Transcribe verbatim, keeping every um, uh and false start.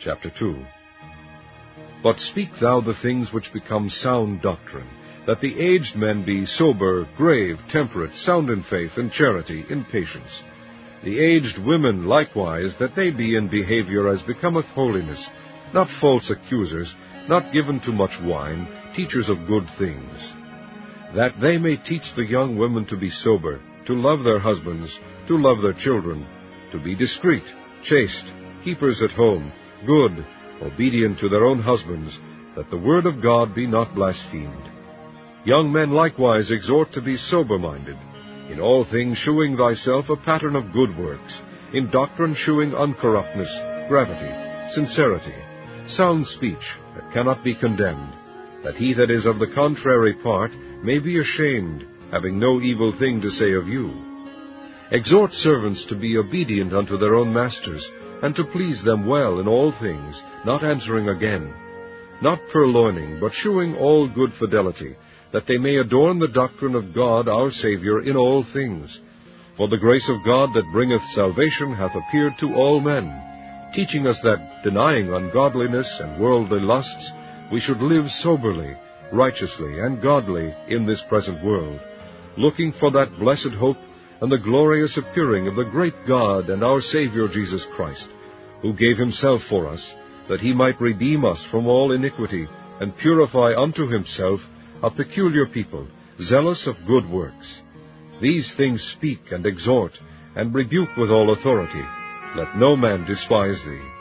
Chapter two. But speak thou the things which become sound doctrine, that the aged men be sober, grave, temperate, sound in faith, in charity, in patience. The aged women likewise, that they be in behavior as becometh holiness, not false accusers, not given to much wine, teachers of good things, that they may teach the young women to be sober, to love their husbands, to love their children, to be discreet, chaste, keepers at home, good, obedient to their own husbands, that the word of God be not blasphemed. Young men likewise exhort to be sober-minded, in all things shewing thyself a pattern of good works, in doctrine shewing uncorruptness, gravity, sincerity, sound speech that cannot be condemned, that he that is of the contrary part may be ashamed, having no evil thing to say of you. Exhort servants to be obedient unto their own masters, and to please them well in all things, not answering again, not purloining, but shewing all good fidelity, that they may adorn the doctrine of God our Saviour in all things. For the grace of God that bringeth salvation hath appeared to all men, teaching us that, denying ungodliness and worldly lusts, we should live soberly, righteously, and godly in this present world, looking for that blessed hope and the glorious appearing of the great God and our Saviour Jesus Christ, who gave himself for us, that he might redeem us from all iniquity, and purify unto himself a peculiar people, zealous of good works. These things speak and exhort, and rebuke with all authority. Let no man despise thee.